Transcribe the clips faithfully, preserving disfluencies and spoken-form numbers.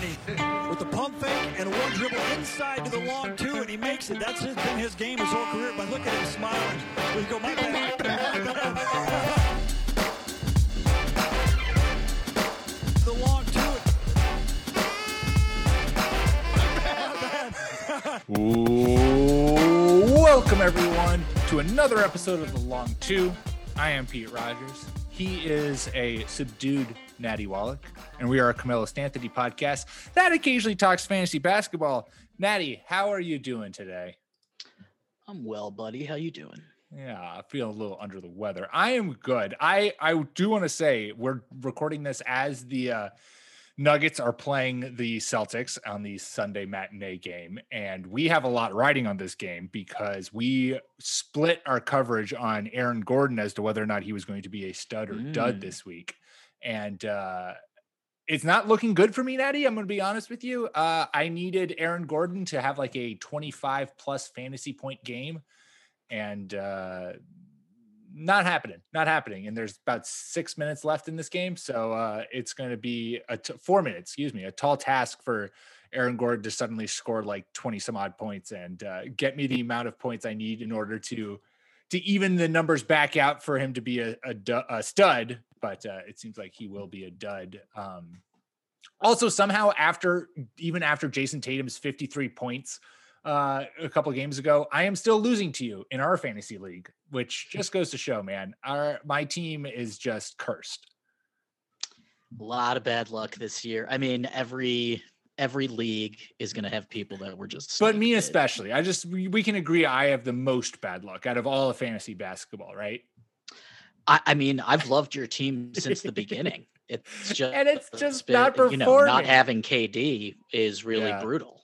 he, with the pump fake and one dribble inside to the long two, and he makes it. That's his, been his game his whole career. But look at him smiling. We go, my bad. My bad. The long two. Ooh, welcome everyone to another episode of The Long Two. I am Pete Rogers. He is a subdued Natty Wallach, and we are a Camilo Stanthony podcast that occasionally talks fantasy basketball. Natty, how are you doing today? I'm well, buddy. How you doing? Yeah, I feel a little under the weather. I am good. I, I do want to say we're recording this as the uh, Nuggets are playing the Celtics on the Sunday matinee game, and we have a lot riding on this game because we split our coverage on Aaron Gordon as to whether or not he was going to be a stud or mm. dud this week. And uh, it's not looking good for me, Natty. I'm going to be honest with you. Uh, I needed Aaron Gordon to have like a twenty-five plus fantasy point game, and uh, not happening, not happening. And there's about six minutes left in this game. So uh, it's going to be a t- four minutes, excuse me, a tall task for Aaron Gordon to suddenly score like twenty some odd points and uh, get me the amount of points I need in order to, to even the numbers back out for him to be a, a, a stud. But uh, it seems like he will be a dud. Um, also, somehow after, even after Jason Tatum's fifty-three points uh, a couple of games ago, I am still losing to you in our fantasy league, which just goes to show, man, our, my team is just cursed. A lot of bad luck this year. I mean, every, every league is going to have people that were just, but me especially, I just, we, we can agree. I have the most bad luck out of all of fantasy basketball, right? I, I mean, I've loved your team since the beginning. It's just, and it's just it's been, not performing. You know, not having K D is really yeah. brutal.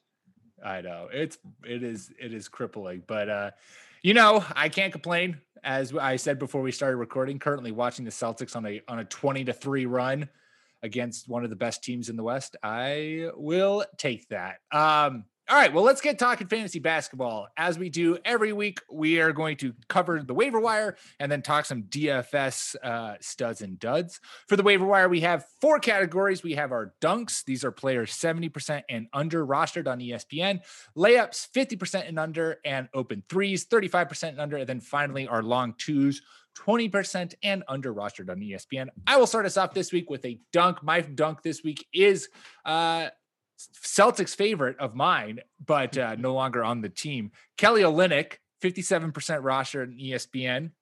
I know it's, it is, it is crippling, but uh, you know, I can't complain. As I said before we started recording, currently watching the Celtics on a, on a twenty to three run against one of the best teams in the West. I will take that. Um, All right, well, let's get talking fantasy basketball. As we do every week, we are going to cover the waiver wire and then talk some D F S uh, studs and duds. For the waiver wire, we have four categories. We have our dunks. These are players seventy percent and under rostered on E S P N. Layups, fifty percent and under, and open threes, thirty-five percent and under. And then finally, our long twos, twenty percent and under rostered on E S P N. I will start us off this week with a dunk. My dunk this week is... Uh, Celtics favorite of mine, but uh, no longer on the team. Kelly Olynyk, fifty-seven percent roster in E S P N.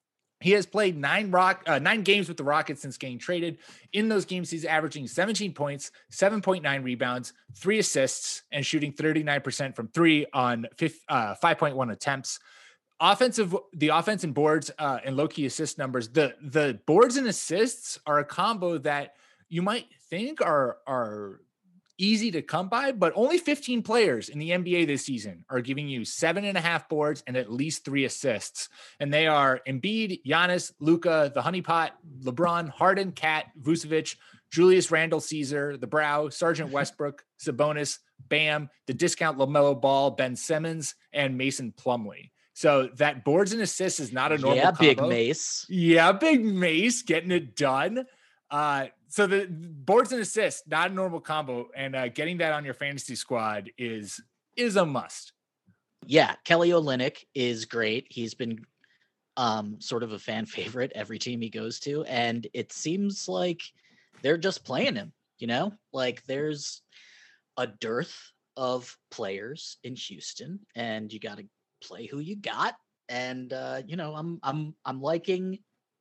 He has played nine rock uh, nine games with the Rockets since getting traded. In those games, he's averaging seventeen points, seven point nine rebounds, three assists, and shooting thirty-nine percent from three on five point one attempts. Offensive, the offense and boards uh, and low-key assist numbers. The the boards and assists are a combo that you might think are are. easy to come by, but only fifteen players in the N B A this season are giving you seven and a half boards and at least three assists. And they are Embiid, Giannis, Luka, the Honeypot, LeBron, Harden, Cat, Vucevic, Julius Randle, Caesar, the Brow, Sergeant Westbrook, Sabonis, Bam, the discount LaMelo Ball, Ben Simmons, and Mason Plumlee. So that boards and assists is not a normal yeah, combo. Big Mace. Yeah, Big Mace getting it done. Uh, so the boards and assists, not a normal combo, and uh, getting that on your fantasy squad is is a must. Yeah, Kelly Olynyk is great. He's been um, sort of a fan favorite every team he goes to, and it seems like they're just playing him. You know, like there's a dearth of players in Houston, and you got to play who you got. And uh, you know, I'm I'm I'm liking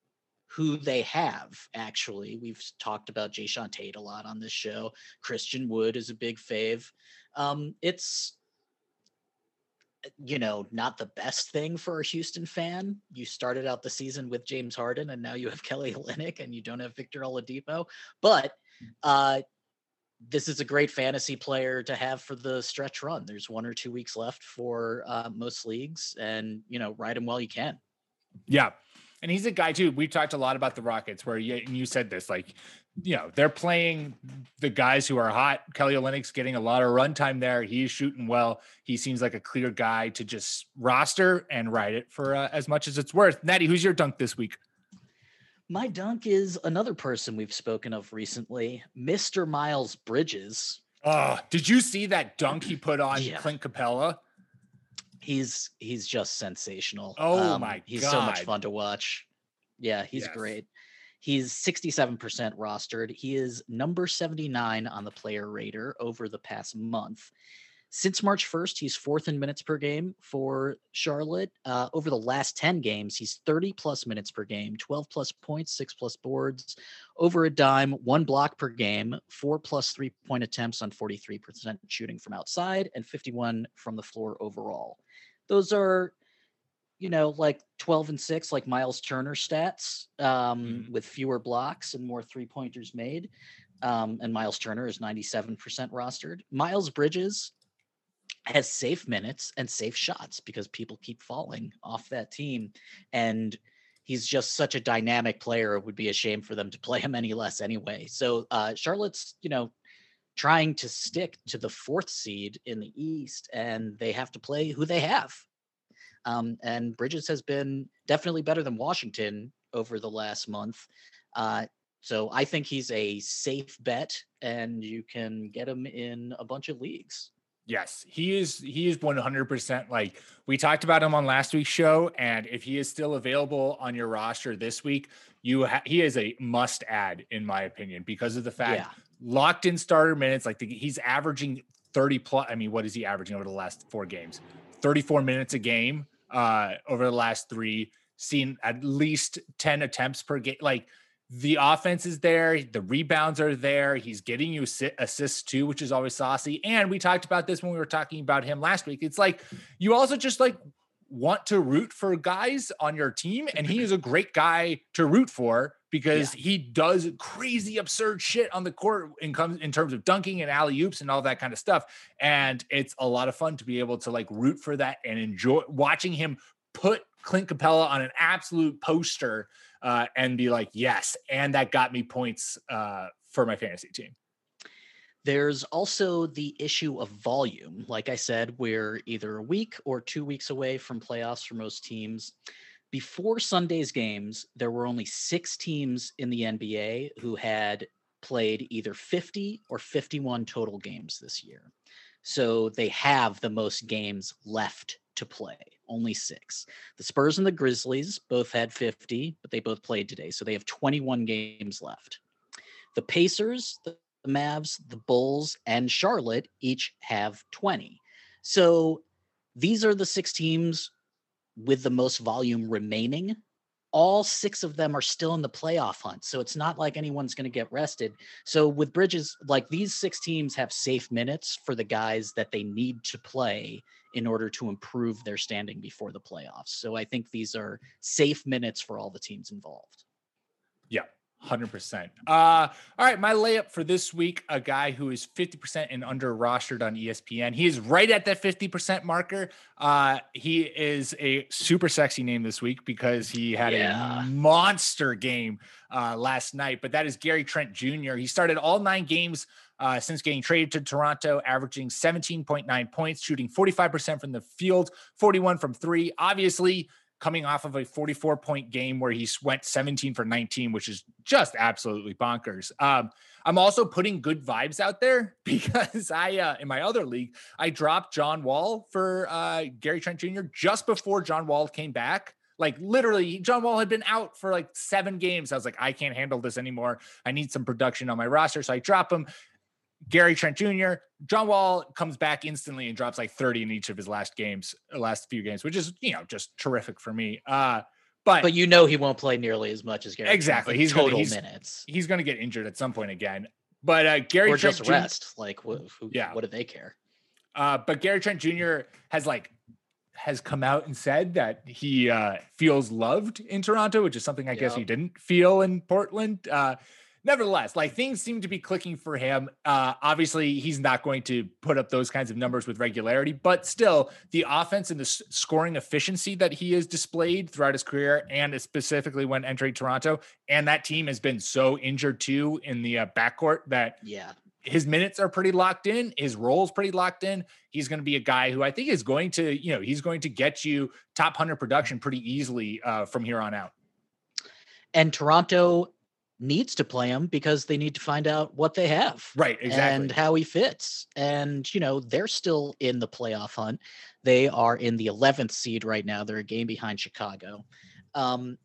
who they have. Actually, we've talked about Jayshawn Tate a lot on this show. Christian Wood is a big fave. Um, it's, you know, not the best thing for a Houston fan. You started out the season with James Harden, and now you have Kelly Olynyk, and you don't have Victor Oladipo. But uh, this is a great fantasy player to have for the stretch run. There's one or two weeks left for uh, most leagues, and, you know, ride him while you can. Yeah. And he's a guy too. We talked a lot about the Rockets where you, and you said this, like, you know, they're playing the guys who are hot. Kelly Olynyk's getting a lot of run time there. He's shooting well. He seems like a clear guy to just roster and ride it for uh, as much as it's worth. Natty, who's your dunk this week? My dunk is another person we've spoken of recently, Mister Miles Bridges. Oh, did you see that dunk he put on Yeah. Clint Capella? He's he's just sensational. Oh um, my he's God. so much fun to watch. Yeah, he's Yes. great. He's sixty-seven percent rostered. He is number seventy-nine on the player rater over the past month. Since March first, he's fourth in minutes per game for Charlotte. Uh, over the last ten games, he's thirty plus minutes per game, twelve plus points, six plus boards, over a dime, one block per game, four plus three point attempts on forty-three percent shooting from outside, and fifty-one from the floor overall. Those are, you know, like twelve and six, like Miles Turner stats, um, Mhm. with fewer blocks and more three pointers made. Um, and Miles Turner is ninety-seven percent rostered. Miles Bridges has safe minutes and safe shots because people keep falling off that team. And he's just such a dynamic player. It would be a shame for them to play him any less anyway. So uh, Charlotte's, you know, trying to stick to the fourth seed in the East, and they have to play who they have. Um, and Bridges has been definitely better than Washington over the last month. Uh, so I think he's a safe bet, and you can get him in a bunch of leagues. Yes, he is. He is one hundred percent. Like we talked about him on last week's show, and if he is still available on your roster this week, you ha- he is a must add in my opinion because of the fact Yeah. locked in starter minutes. Like the, he's averaging thirty plus. I mean, what is he averaging over the last four games? thirty-four minutes a game uh, over the last three. Seen at least ten attempts per game. Like the offense is there, the rebounds are there. He's getting you assists too, which is always saucy. And we talked about this when we were talking about him last week. It's like you also just like want to root for guys on your team, and he is a great guy to root for because yeah. he does crazy absurd shit on the court in comes in terms of dunking and alley oops and all that kind of stuff. And it's a lot of fun to be able to like root for that and enjoy watching him put Clint Capella on an absolute poster uh, and be like, yes. And that got me points uh, for my fantasy team. There's also the issue of volume. Like I said, we're either a week or two weeks away from playoffs for most teams. Before Sunday's games, there were only six teams in the N B A who had played either fifty or fifty-one total games this year. So they have the most games left to play. Only six. The Spurs and the Grizzlies both had fifty, but they both played today. So they have twenty-one games left. The Pacers, the Mavs, the Bulls, and Charlotte each have twenty. So these are the six teams with the most volume remaining. All six of them are still in the playoff hunt. So it's not like anyone's going to get rested. So with Bridges, like these six teams have safe minutes for the guys that they need to play in order to improve their standing before the playoffs. So I think these are safe minutes for all the teams involved. Yeah. one hundred percent. Uh, all right, my layup for this week, a guy who is fifty percent and under rostered on E S P N. He is right at that fifty percent marker. Uh, he is a super sexy name this week because he had yeah. a monster game uh, last night, but that is Gary Trent Junior He started all nine games uh, since getting traded to Toronto, averaging seventeen point nine points, shooting forty-five percent from the field, forty-one from three. Obviously, coming off of a forty-four point game where he went seventeen for nineteen, which is just absolutely bonkers. Um, I'm also putting good vibes out there because I, uh, in my other league, I dropped John Wall for uh, Gary Trent Junior just before John Wall came back. Like literally John Wall had been out for like seven games. I was like, I can't handle this anymore. I need some production on my roster. So I drop him. Gary Trent Junior John Wall comes back instantly and drops like thirty in each of his last games, last few games, which is, you know, just terrific for me. Uh, but, but you know, he won't play nearly as much as Gary. Exactly. Trent, he's total gonna, he's, minutes. He's going to get injured at some point again, but uh, Gary or Trent just Junior rest. Like, who, who, yeah. what do they care? Uh, but Gary Trent Junior has like, has come out and said that he uh, feels loved in Toronto, which is something I yep. guess he didn't feel in Portland. Uh, Nevertheless, like things seem to be clicking for him. Uh, obviously, he's not going to put up those kinds of numbers with regularity, but still, the offense and the s- scoring efficiency that he has displayed throughout his career, and specifically when entering Toronto, and that team has been so injured too in the uh, backcourt that yeah, his minutes are pretty locked in. His role's pretty locked in. He's going to be a guy who I think is going to, you know, he's going to get you top one hundred production pretty easily uh, from here on out. And Toronto needs to play him because they need to find out what they have. Right, exactly. And how he fits. And, you know, they're still in the playoff hunt. They are in the eleventh seed right now. They're a game behind Chicago. Um,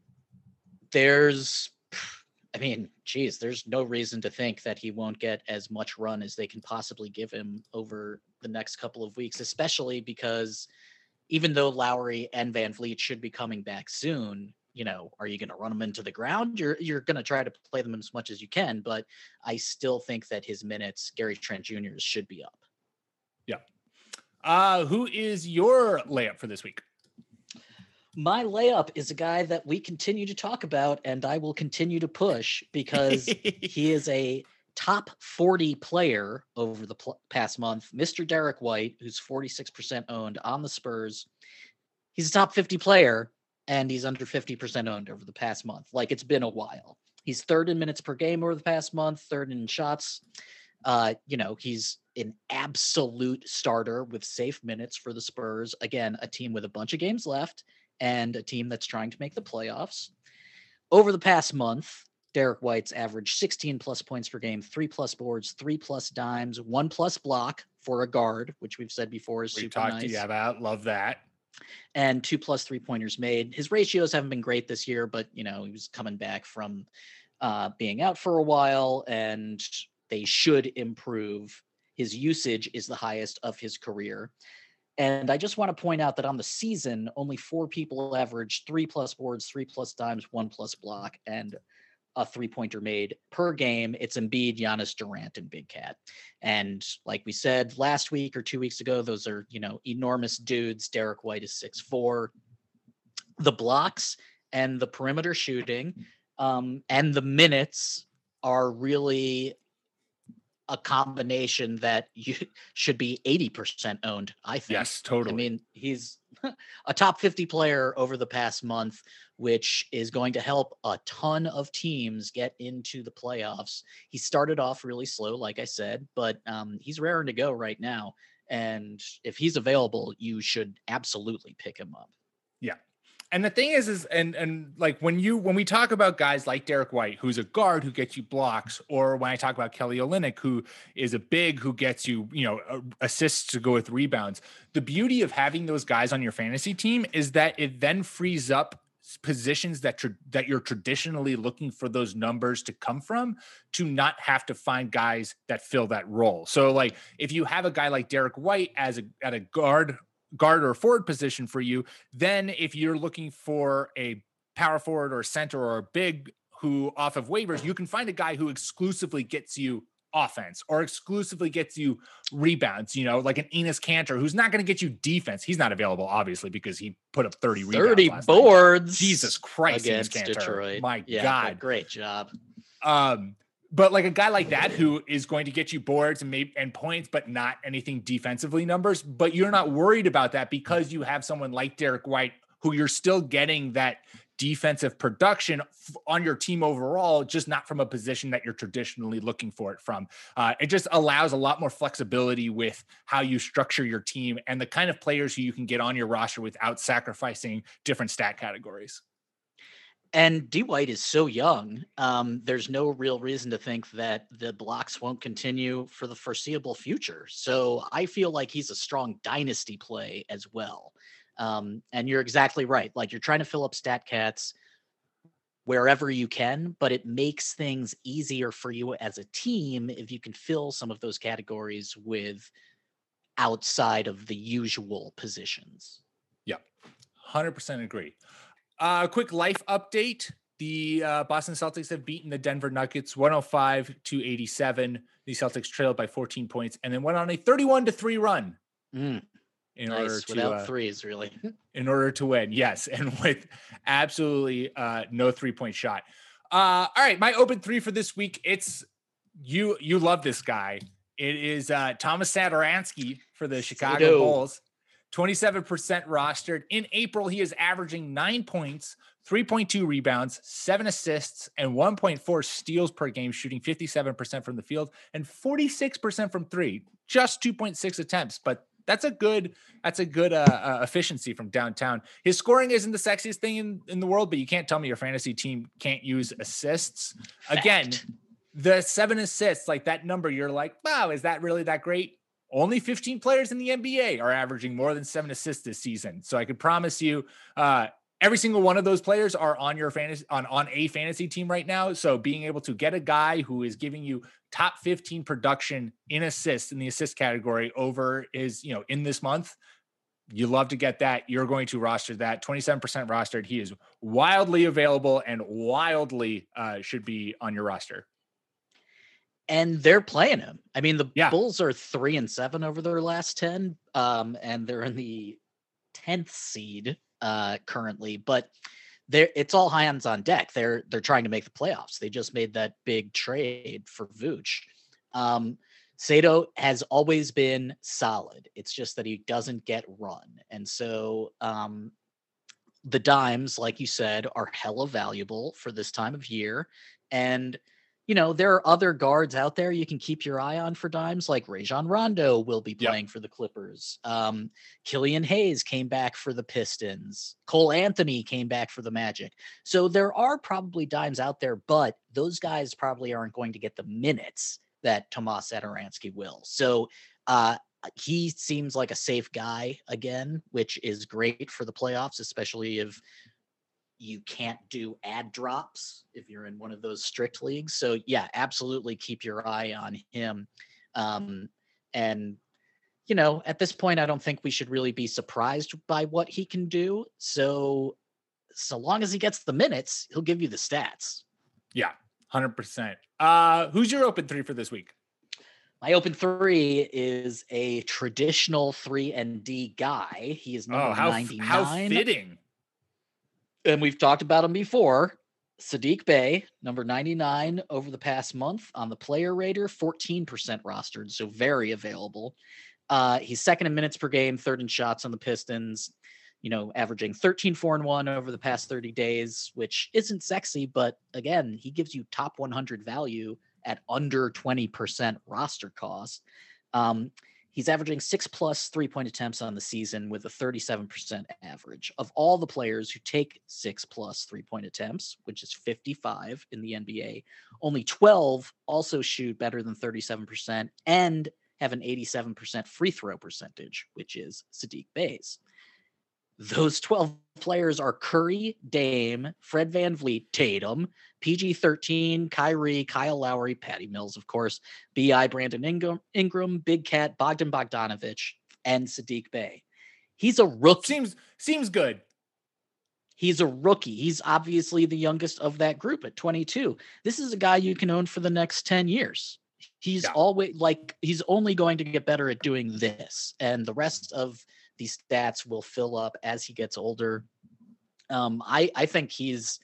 there's, I mean, geez, there's no reason to think that he won't get as much run as they can possibly give him over the next couple of weeks, especially because even though Lowry and Van Vliet should be coming back soon, you know, are you going to run them into the ground? You're you're going to try to play them as much as you can, but I still think that his minutes, Gary Trent Junior's, should be up. Yeah. Uh, who is your layup for this week? My layup is a guy that we continue to talk about, and I will continue to push because he is a top forty player over the pl- past month. Mister Derek White, who's forty-six percent owned on the Spurs. He's a top fifty player, and he's under fifty percent owned over the past month. Like, it's been a while. He's third in minutes per game over the past month, third in shots. Uh, you know, he's an absolute starter with safe minutes for the Spurs. Again, a team with a bunch of games left and a team that's trying to make the playoffs. Over the past month, Derek White's averaged sixteen plus points per game, three plus boards, three plus dimes, one plus block for a guard, which we've said before is we super talked nice. to you about. Love that. And two plus three pointers made. His ratios haven't been great this year, but you know, he was coming back from uh, being out for a while, and they should improve. His usage is the highest of his career. And I just want to point out that on the season, only four people averaged three plus boards, three plus dimes, one plus block, and a three-pointer made per game. It's Embiid, Giannis, Durant, and Big Cat. And like we said last week or two weeks ago, those are, you know, enormous dudes. Derek White is six foot four. The blocks and the perimeter shooting um, and the minutes are really a combination that you should be eighty percent owned, I think. Yes, totally. I mean, he's a top fifty player over the past month, which is going to help a ton of teams get into the playoffs. He started off really slow, like I said, but um, he's raring to go right now. And if he's available, you should absolutely pick him up. Yeah. And the thing is, is, and, and like when you, when we talk about guys like Derek White, who's a guard who gets you blocks, or when I talk about Kelly Olynyk, who is a big, who gets you, you know, assists to go with rebounds. The beauty of having those guys on your fantasy team is that it then frees up positions that, tra- that you're traditionally looking for those numbers to come from, to not have to find guys that fill that role. So like, if you have a guy like Derek White as a, at a guard, guard or forward position for you, then if you're looking for a power forward or a center or a big who off of waivers, you can find a guy who exclusively gets you offense or exclusively gets you rebounds, you know, like an Enes Kanter, who's not going to get you defense. He's not available, obviously, because he put up thirty rebounds. thirty boards. Night. Jesus Christ, against Enes Kanter. Detroit. My yeah, God. Great job. Um, But like a guy like that who is going to get you boards and maybe and points, but not anything defensively numbers, but you're not worried about that because you have someone like Derek White who you're still getting that defensive production f- on your team overall, just not from a position that you're traditionally looking for it from. Uh, it just allows a lot more flexibility with how you structure your team and the kind of players who you can get on your roster without sacrificing different stat categories. And D White is so young. Um, there's no real reason to think that the blocks won't continue for the foreseeable future. So I feel like he's a strong dynasty play as well. Um, and you're exactly right. Like, you're trying to fill up stat cats wherever you can, but it makes things easier for you as a team if you can fill some of those categories with outside of the usual positions. Yeah, one hundred percent agree. Uh, a quick life update. The uh, Boston Celtics have beaten the Denver Nuggets one oh five to eighty-seven. The Celtics trailed by fourteen points and then went on a thirty-one to three run. Mm, in nice. order to Without uh, threes, really. in order to win. Yes. And with absolutely uh, no three point shot. Uh, all right. My open three for this week. It's you, you love this guy. It is uh, Thomas Satoransky for the Chicago Sado. Bulls. twenty-seven percent rostered. In April, he is averaging nine points, three point two rebounds, seven assists, and one point four steals per game, shooting fifty-seven percent from the field and forty-six percent from three. Just two point six attempts, but that's a good that's a good uh, uh, efficiency from downtown. His scoring isn't the sexiest thing in, in the world, but you can't tell me your fantasy team can't use assists. Fact. Again, the seven assists, like that number, you're like, wow, is that really that great? Only fifteen players in the N B A are averaging more than seven assists this season. So I could promise you, uh, every single one of those players are on your fantasy on, on a fantasy team right now. So being able to get a guy who is giving you top fifteen production in assists in the assist category over is, you know, in this month, you love to get that. You're going to roster that. twenty-seven percent rostered. He is wildly available and wildly uh, should be on your roster. And they're playing him. I mean, the yeah. Bulls are three and seven over their last ten, um, and they're in the tenth seed uh, currently. But they're it's all hands on deck. They're they're trying to make the playoffs. They just made that big trade for Vooch. Um, Sato has always been solid. It's just that he doesn't get run, and so um, the dimes, like you said, are hella valuable for this time of year, and. You know, there are other guards out there you can keep your eye on for dimes, like Rajon Rondo will be playing yep. for the Clippers. Um, Killian Hayes came back for the Pistons. Cole Anthony came back for the Magic. So there are probably dimes out there, but those guys probably aren't going to get the minutes that Tomas Satoransky will. So uh, he seems like a safe guy again, which is great for the playoffs, especially if you can't do ad drops if you're in one of those strict leagues. So yeah, absolutely keep your eye on him. Um, and, you know, at this point, I don't think we should really be surprised by what he can do. So, so long as he gets the minutes, he'll give you the stats. Yeah, one hundred percent. Uh, who's your open three for this week? My open three is a traditional three and D guy. He is number oh, how, ninety-nine. How fitting. And we've talked about him before. Saddiq Bey, number ninety-nine over the past month on the player rater, fourteen percent rostered, so very available. Uh, he's second in minutes per game, third in shots on the Pistons, you know, averaging thirteen, four, and one over the past thirty days, which isn't sexy, but again, he gives you top one hundred value at under twenty percent roster cost. Um, He's averaging six plus three-point attempts on the season with a thirty-seven percent average. Of all the players who take six plus three-point attempts, which is fifty-five in the N B A, only twelve also shoot better than thirty-seven percent and have an eighty-seven percent free throw percentage, which is Saddiq Bey's. Those twelve players are Curry, Dame, Fred VanVleet, Tatum, P G thirteen, Kyrie, Kyle Lowry, Patty Mills, of course, B I, Brandon Ingram, Ingram, Big Cat, Bogdan Bogdanovic, and Saddiq Bey. He's a rookie. Seems seems good. He's a rookie. He's obviously the youngest of that group at twenty-two. This is a guy you can own for the next ten years. He's yeah. always like, he's only going to get better at doing this. And the rest of these stats will fill up as he gets older. Um, I, I think he's,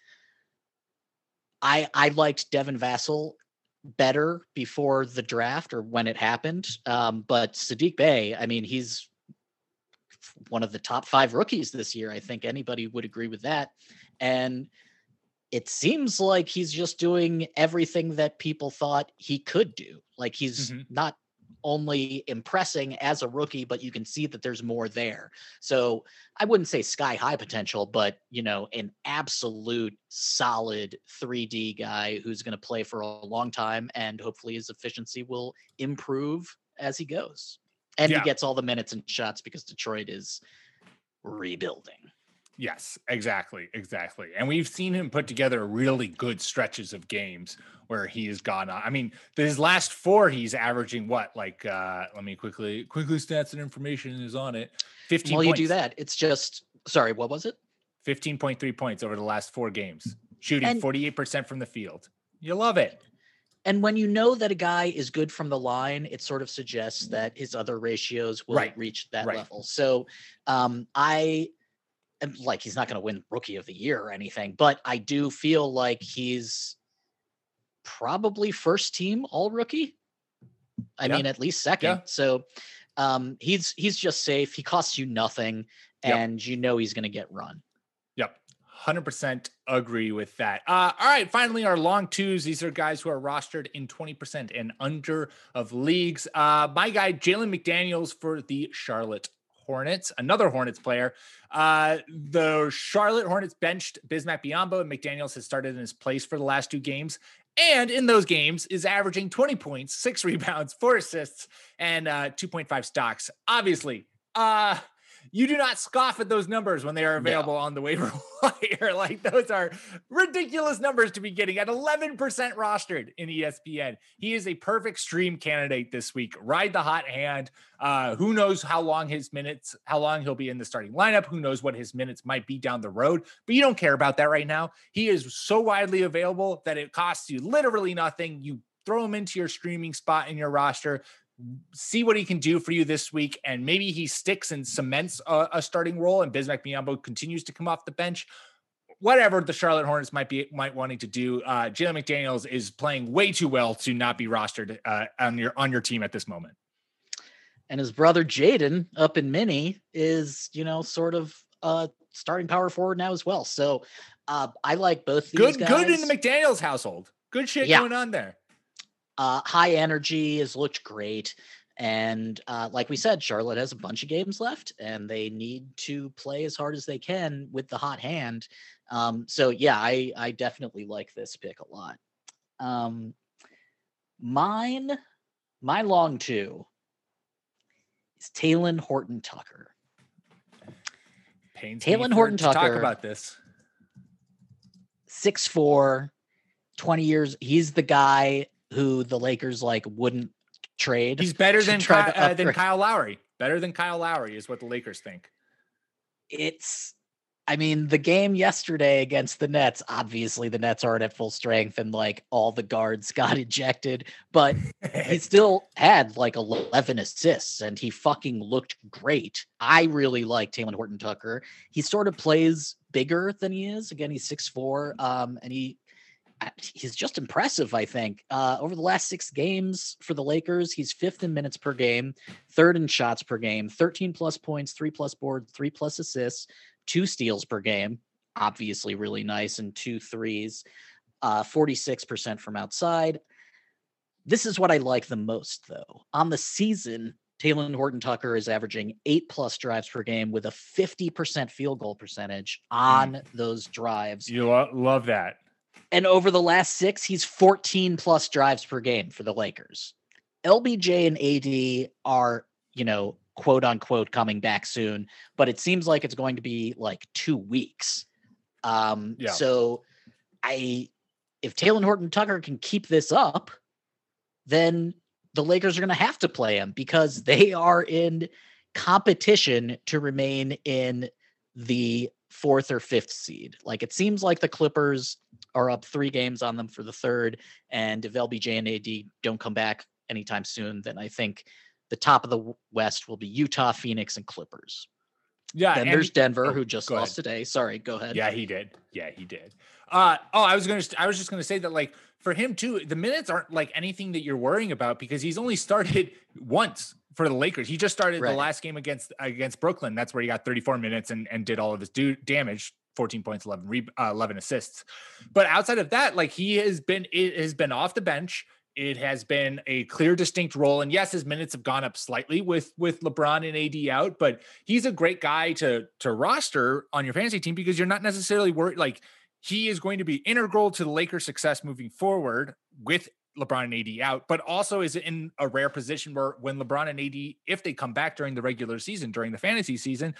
I, I liked Devin Vassell better before the draft or when it happened. Um, but Saddiq Bey, I mean, he's one of the top five rookies this year. I think anybody would agree with that. And it seems like he's just doing everything that people thought he could do. Like he's mm-hmm. not only impressing as a rookie, but you can see that there's more there. So I wouldn't say sky high potential, but you know, an absolute solid three D guy who's going to play for a long time, and hopefully his efficiency will improve as he goes. And yeah. he gets all the minutes and shots because Detroit is rebuilding. Yes, exactly. Exactly. And we've seen him put together really good stretches of games where he has gone on. I mean, his last four, he's averaging what? Like, uh, let me quickly, quickly stats and information is on it. fifteen While points. you do that, it's just, sorry, what was it? fifteen point three points over the last four games, shooting and, forty-eight percent from the field. You love it. And when you know that a guy is good from the line, it sort of suggests that his other ratios will right. reach that right. level. So um, I am like, he's not going to win rookie of the year or anything, but I do feel like he's probably first team all rookie. I yeah. mean, at least second. Yeah. So um, he's, he's just safe. He costs you nothing and yep. you know, he's going to get run. Yep. one hundred percent agree with that. Uh, all right. Finally, our long twos. These are guys who are rostered in twenty percent and under of leagues. Uh, my guy, Jalen McDaniels for the Charlotte Hornets, another Hornets player. Uh, the Charlotte Hornets benched Bismack Biyombo, and McDaniels has started in his place for the last two games. And in those games is averaging twenty points, six rebounds, four assists, and uh, two point five stocks. Obviously, uh, you do not scoff at those numbers when they are available no. on the waiver wire. Like, those are ridiculous numbers to be getting at eleven percent rostered in E S P N. He is a perfect stream candidate this week. Ride the hot hand. Uh, who knows how long his minutes, how long he'll be in the starting lineup. Who knows what his minutes might be down the road, but you don't care about that right now. He is so widely available that it costs you literally nothing. You throw him into your streaming spot in your roster, see what he can do for you this week, and maybe he sticks and cements a, a starting role, and Bismack Biyombo continues to come off the bench. Whatever the Charlotte Hornets might be might wanting to do, uh, Jalen McDaniels is playing way too well to not be rostered uh, on your on your team at this moment. And his brother Jaden up in Mini is, you know, sort of uh, starting power forward now as well. So uh, I like both these good, guys. Good in the McDaniels household. Good shit yeah. going on there. Uh, high energy has looked great. And uh, like we said, Charlotte has a bunch of games left, and they need to play as hard as they can with the hot hand. Um, so, yeah, I, I definitely like this pick a lot. Um, mine, my long two is Talen Horton-Tucker. Pains Talen Horton-Tucker. Talk about this. six foot four, twenty years. He's the guy who the Lakers like wouldn't trade. He's better than Kyle, uh, than Kyle Lowry. Better than Kyle Lowry is what the Lakers think. It's, I mean, the game yesterday against the Nets, obviously the Nets aren't at full strength and like all the guards got ejected, but he still had like eleven assists and he fucking looked great. I really like Talen Horton-Tucker. He sort of plays bigger than he is. Again, he's six foot four, um, and he, he's just impressive, I think. Uh, over the last six games for the Lakers, he's fifth in minutes per game, third in shots per game, thirteen plus points, three plus boards, three plus assists, two steals per game, obviously really nice, and two threes, uh, forty-six percent from outside. This is what I like the most, though. On the season, Talen Horton-Tucker is averaging eight plus drives per game with a fifty percent field goal percentage on mm. those drives. You lo- love that. And over the last six, he's fourteen plus drives per game for the Lakers. L B J and A D are, you know, quote unquote coming back soon, but it seems like it's going to be like two weeks. Um, yeah. So I, if Talen Horton-Tucker can keep this up, then the Lakers are going to have to play him because they are in competition to remain in the fourth or fifth seed. Like, it seems like the Clippers are up three games on them for the third. And if L B J and A D don't come back anytime soon, then I think the top of the West will be Utah, Phoenix, and Clippers. Yeah. Then there's Denver, oh, who just lost ahead. today. Sorry, go ahead. Yeah, he did. Yeah, he did. Uh, oh, I was going to, I was just going to say that, like, for him too, the minutes aren't like anything that you're worrying about because he's only started once for the Lakers. He just started right. the last game against, against Brooklyn. That's where he got thirty-four minutes and, and did all of his do damage, fourteen points, eleven, re, uh, eleven assists. But outside of that, like, he has been, it has been off the bench. It has been a clear, distinct role. And yes, his minutes have gone up slightly with, with LeBron and A D out, but he's a great guy to, to roster on your fantasy team because you're not necessarily worried. Like, he is going to be integral to the Lakers' success moving forward with LeBron and A D out, but also is in a rare position where when LeBron and A D, if they come back during the regular season, during the fantasy season,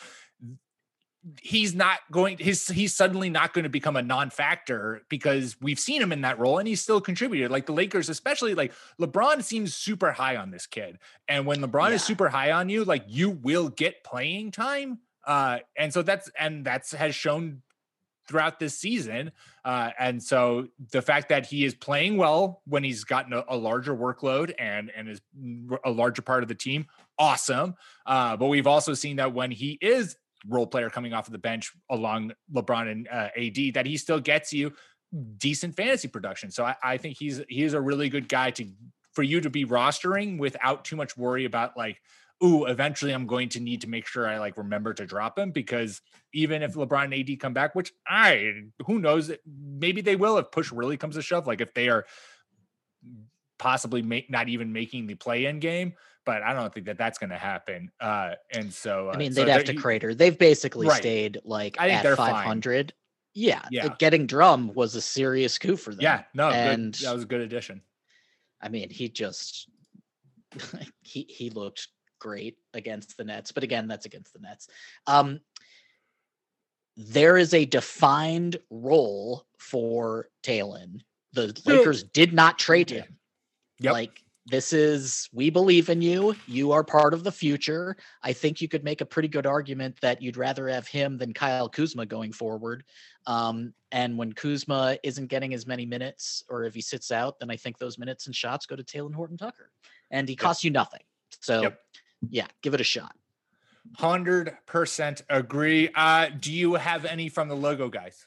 he's not going, his, he's suddenly not going to become a non-factor because we've seen him in that role and he's still contributed. Like the Lakers, especially, like LeBron seems super high on this kid. And when LeBron yeah. is super high on you, like you will get playing time. Uh, and so that's, and that's has shown throughout this season. Uh, and so the fact that he is playing well when he's gotten a, a larger workload and, and is a larger part of the team, awesome. Uh, but we've also seen that when he is role player coming off of the bench along LeBron and uh, A D, that he still gets you decent fantasy production. So I, I think he's, he's a really good guy to, for you to be rostering without too much worry about like, ooh, eventually I'm going to need to make sure I like remember to drop him, because even if LeBron and A D come back, which I, who knows, maybe they will if push really comes to shove, like if they are possibly make not even making the play-in game, but I don't think that that's going to happen. Uh, and so, uh, I mean, so they'd have to crater. They've basically right. stayed like I think at they're five hundred. fine. Yeah, Yeah. getting Drum was a serious coup for them. Yeah, no, and good. That was a good addition. I mean, he just he he looked great against the Nets, but again, that's against the Nets. Um, there is a defined role for Talen. The Lakers did not trade him. Yep. Like, this is, we believe in you. You are part of the future. I think you could make a pretty good argument that you'd rather have him than Kyle Kuzma going forward. Um, and when Kuzma isn't getting as many minutes, or if he sits out, then I think those minutes and shots go to Talen Horton-Tucker. And he costs yep. you nothing. So, yep. yeah, give it a shot. one hundred percent agree. Uh, do you have any from the logo guys?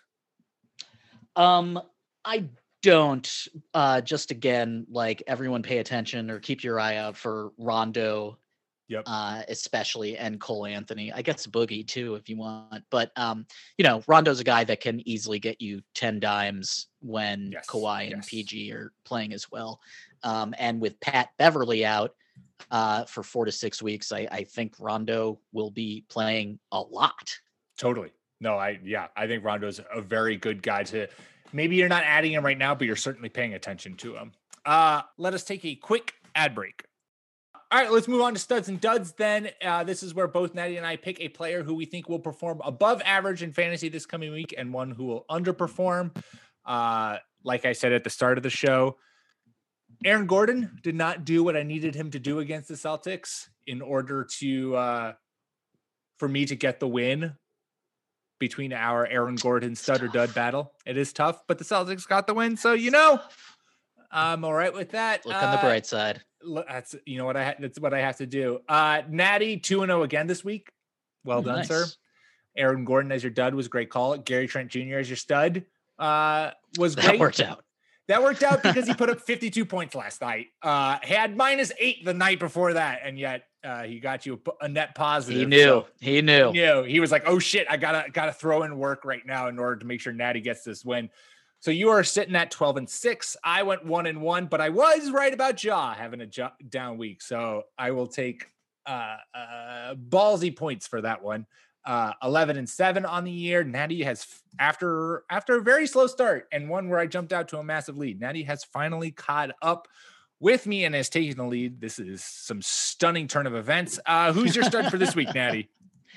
Um, I don't. Uh, just again, like, everyone pay attention or keep your eye out for Rondo, yep. uh, especially, and Cole Anthony. I guess Boogie too, if you want. But, um, you know, Rondo's a guy that can easily get you ten dimes when yes. Kawhi and yes. P G are playing as well. Um, and with Pat Beverly out uh, for four to six weeks, I, I think Rondo will be playing a lot. Totally. No, I, yeah, I think Rondo's a very good guy to, maybe you're not adding him right now, but you're certainly paying attention to him. Uh, let us take a quick ad break. All right, let's move on to studs and duds then. Uh, this is where both Natty and I pick a player who we think will perform above average in fantasy this coming week and one who will underperform. Uh, like I said at the start of the show, Aaron Gordon did not do what I needed him to do against the Celtics in order to, uh, for me to get the win between our Aaron Gordon stud or dud battle. It is tough, but the Celtics got the win. So, you know, I'm all right with that. Look on the bright side. Uh, that's, you know what I, ha- that's what I have to do. Uh, Natty two and oh again this week. Well done, nice. sir. Aaron Gordon as your dud was a great call. Gary Trent Junior as your stud uh, was great. That worked out. That worked out because he put up fifty-two points last night. Uh, had minus eight the night before that, and yet uh, he got you a, a net positive. He knew. So he knew. He knew. He was like, "Oh shit, I gotta gotta throw in work right now in order to make sure Natty gets this win." So you are sitting at twelve and six. I went one and one, but I was right about Ja having a ja- down week. So I will take uh, uh, ballsy points for that one. Uh, eleven and seven on the year. Natty has, after after a very slow start and one where I jumped out to a massive lead, Natty has finally caught up with me and has taken the lead. This is some stunning turn of events. Uh, who's your stud for this week, Natty?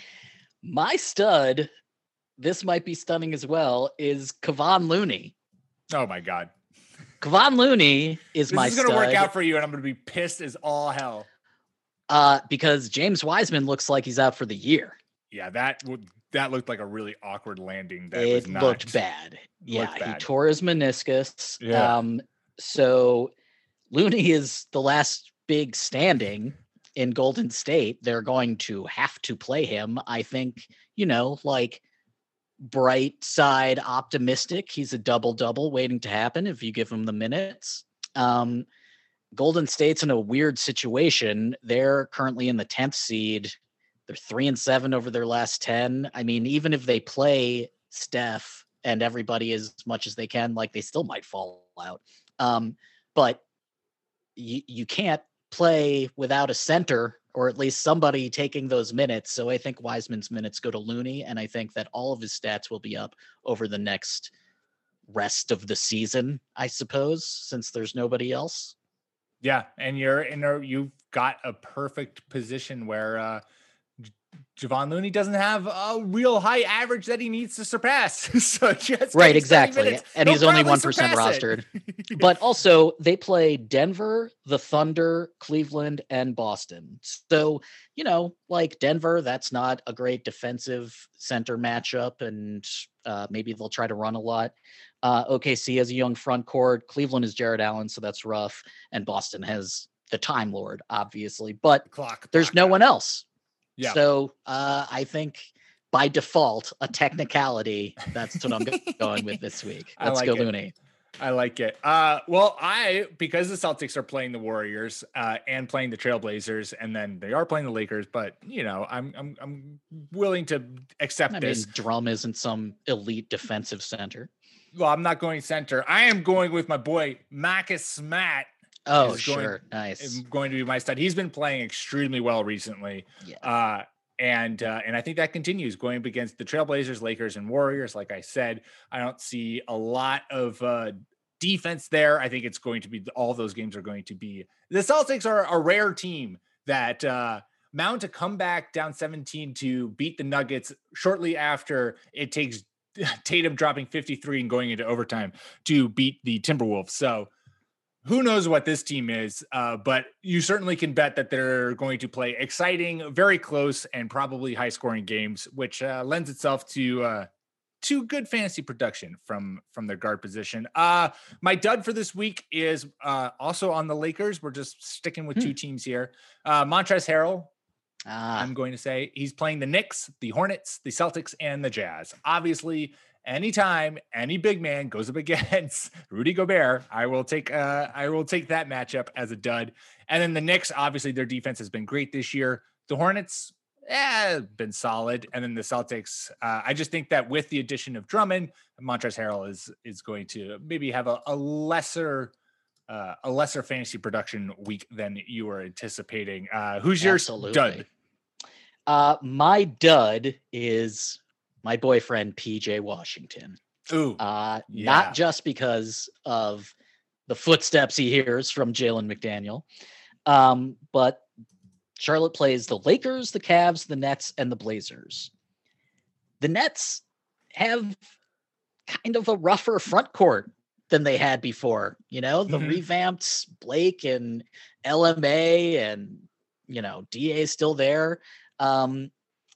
My stud, this might be stunning as well, is Kevon Looney. Oh my God. Kevon Looney is this my is going to work out for you, and I'm going to be pissed as all hell. Uh, because James Wiseman looks like he's out for the year. Yeah, that would that looked like a really awkward landing. That it was not, looked bad. Yeah, looked bad. He tore his meniscus. Yeah. Um, so Looney is the last big standing in Golden State. They're going to have to play him. I think, you know, like bright side optimistic. He's a double double waiting to happen if you give him the minutes. Um, Golden State's in a weird situation. They're currently in the tenth seed. They're three and seven over their last ten. I mean, even if they play Steph and everybody as much as they can, like, they still might fall out. Um, but you you can't play without a center, or at least somebody taking those minutes. So I think Wiseman's minutes go to Looney, and I think that all of his stats will be up over the next rest of the season, I suppose, since there's nobody else. Yeah, and you're in a, you've got a perfect position where uh Javon Looney doesn't have a real high average that he needs to surpass. So just right, exactly. And he's only one percent surpass rostered. But also they play Denver, the Thunder, Cleveland, and Boston. So, you know, like Denver, that's not a great defensive center matchup, and uh, maybe they'll try to run a lot. Uh, O K C has a young front court. Cleveland is Jared Allen, so that's rough. And Boston has the Time Lord, obviously. But clock, there's clock no out. one else. Yeah. So uh, I think by default, a technicality, that's what I'm going with this week. Let's like go it. Looney. I like it. Uh, well, I because the Celtics are playing the Warriors uh, and playing the Trailblazers, and then they are playing the Lakers. But you know, I'm I'm I'm willing to accept I this. mean, Drum isn't some elite defensive center. Well, I'm not going center. I am going with my boy Marcus Smart. Oh, is going, sure, nice. Is going to be my stud. He's been playing extremely well recently. Yeah. Uh, And uh, and I think that continues going up against the Trailblazers, Lakers, and Warriors. Like I said, I don't see a lot of uh, defense there. I think it's going to be all those games are going to be. The Celtics are a rare team that uh, mount a comeback down seventeen to beat the Nuggets shortly after it takes Tatum dropping fifty-three and going into overtime to beat the Timberwolves. So who knows what this team is, uh, but you certainly can bet that they're going to play exciting, very close, and probably high-scoring games, which uh, lends itself to uh, to good fantasy production from from their guard position. Uh, my dud for this week is uh, also on the Lakers. We're just sticking with hmm. two teams here. Uh, Montrezl Harrell, ah. I'm going to say, he's playing the Knicks, the Hornets, the Celtics, and the Jazz. Obviously, anytime any big man goes up against Rudy Gobert, I will take uh, I will take that matchup as a dud. And then the Knicks, obviously their defense has been great this year. The Hornets, eh, been solid. And then the Celtics, uh, I just think that with the addition of Drummond, Montrezl Harrell is is going to maybe have a, a lesser uh, a lesser fantasy production week than you were anticipating. Uh, who's your Absolutely. dud? Uh, my dud is my boyfriend, P J Washington. Ooh, uh, yeah. Not just because of the footsteps he hears from Jalen McDaniel, um, but Charlotte plays the Lakers, the Cavs, the Nets, and the Blazers. The Nets have kind of a rougher front court than they had before. You know, the mm-hmm. revamped Blake and L M A and, you know, D A is still there. Um,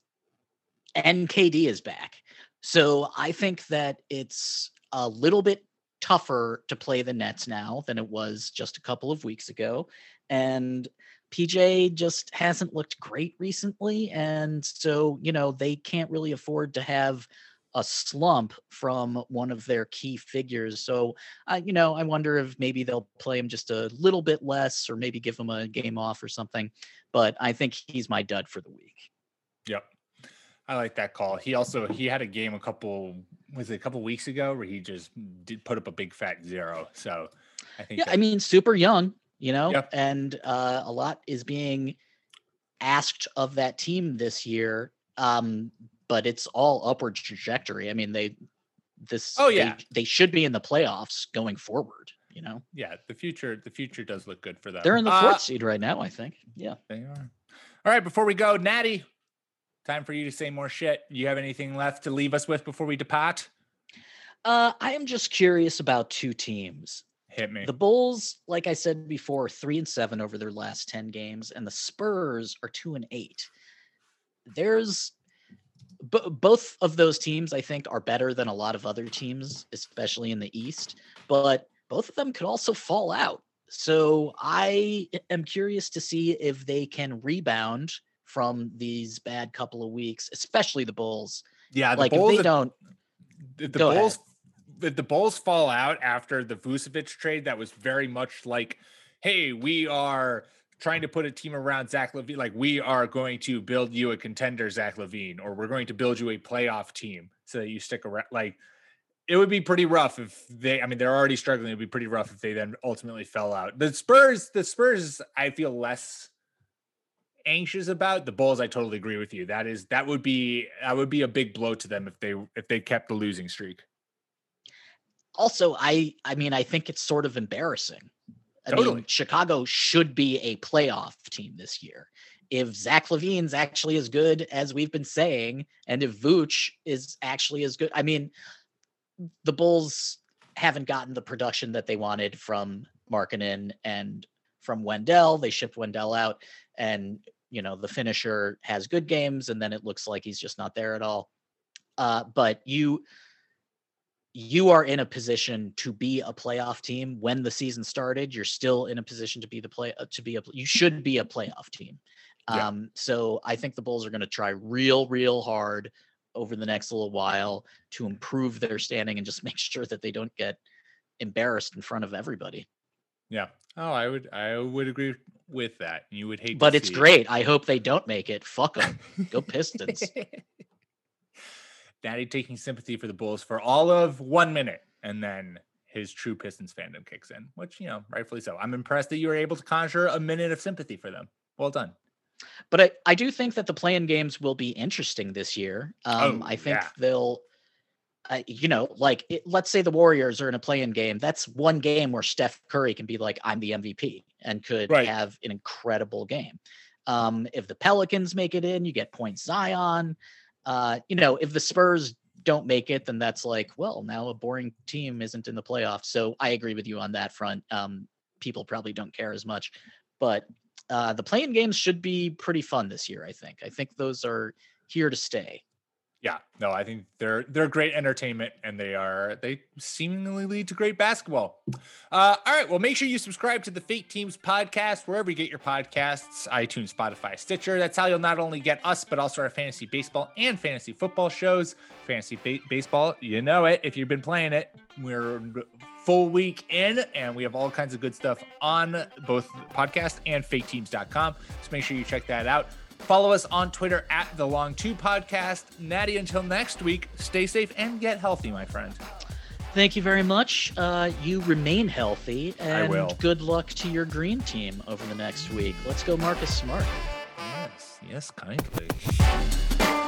and K D is back. So I think that it's a little bit tougher to play the Nets now than it was just a couple of weeks ago. And P J just hasn't looked great recently. And so, you know, they can't really afford to have a slump from one of their key figures. So, uh, you know, I wonder if maybe they'll play him just a little bit less or maybe give him a game off or something. But I think he's my dud for the week. Yep. I like that call. He also, he had a game a couple, was it a couple weeks ago where he just did put up a big fat zero. So I think, yeah, that, I mean, super young, you know, yep. and uh, a lot is being asked of that team this year. Um, but it's all upward trajectory. I mean, they, this, oh yeah, they, they should be in the playoffs going forward, you know? Yeah. The future, the future does look good for them. They're in the fourth uh, seed right now, I think. Yeah, they are. All right. Before we go, Natty, time for you to say more shit. You have anything left to leave us with before we depart? Uh, I am just curious about two teams. Hit me. The Bulls, like I said before, three and seven over their last ten games, and the Spurs are two and eight. There's b- both of those teams, I think, are better than a lot of other teams, especially in the East, but both of them could also fall out. So I am curious to see if they can rebound from these bad couple of weeks, especially the Bulls. Yeah, the like Bulls, if they don't, if the Bulls, if the Bulls fall out after the Vucevic trade, that was very much like, hey, we are trying to put a team around Zach LaVine. Like, we are going to build you a contender, Zach LaVine, or we're going to build you a playoff team so that you stick around. Like, it would be pretty rough if they, I mean, they're already struggling. It'd be pretty rough if they then ultimately fell out. The Spurs, the Spurs, I feel less anxious about. The Bulls, I totally agree with you. That is, that would be, that would be a big blow to them if they, if they kept the losing streak. Also, I, I mean, I think it's sort of embarrassing. I Totally. mean, Chicago should be a playoff team this year. If Zach LaVine's actually as good as we've been saying, and if Vooch is actually as good, I mean, the Bulls haven't gotten the production that they wanted from Markkanen and from Wendell. They shipped Wendell out, and, you know, the finisher has good games, and then it looks like he's just not there at all. Uh, but you, you are in a position to be a playoff team. When the season started, you're still in a position to be the play, to be a, you should be a playoff team. Yeah. Um, so I think the Bulls are going to try real, real hard over the next little while to improve their standing and just make sure that they don't get embarrassed in front of everybody. Yeah. Oh, I would I would agree with that. You would hate, but to it's see great. I hope they don't make it. Fuck them. Go Pistons. Daddy taking sympathy for the Bulls for all of one minute, and then his true Pistons fandom kicks in, which, you know, rightfully so. I'm impressed that you were able to conjure a minute of sympathy for them. Well done. But I, I do think that the play-in games will be interesting this year. Um, Oh, I think yeah. they'll, uh, you know, like, it, let's say the Warriors are in a play-in game. That's one game where Steph Curry can be like, I'm the M V P, and could Right. have an incredible game. Um, if the Pelicans make it in, you get Point Zion. Uh, you know, if the Spurs don't make it, then that's like, well, now a boring team isn't in the playoffs. So I agree with you on that front. Um, people probably don't care as much, but uh, the play-in games should be pretty fun this year. I think. I think those are here to stay. Yeah, no, I think they're they're great entertainment, and they are they seemingly lead to great basketball. Uh, all right, well, make sure you subscribe to the Fake Teams podcast wherever you get your podcasts: iTunes, Spotify, Stitcher. That's how you'll not only get us, but also our fantasy baseball and fantasy football shows. Fantasy ba- baseball, you know it if you've been playing it. We're full week in, and we have all kinds of good stuff on both podcast and fake teams dot com. So make sure you check that out. Follow us on Twitter at The Long Two Podcast. Natty, until next week, stay safe and get healthy, my friend. Thank you very much. Uh, you remain healthy, and will. good luck to your green team over the next week. Let's go, Marcus Smart. Yes, yes, kindly.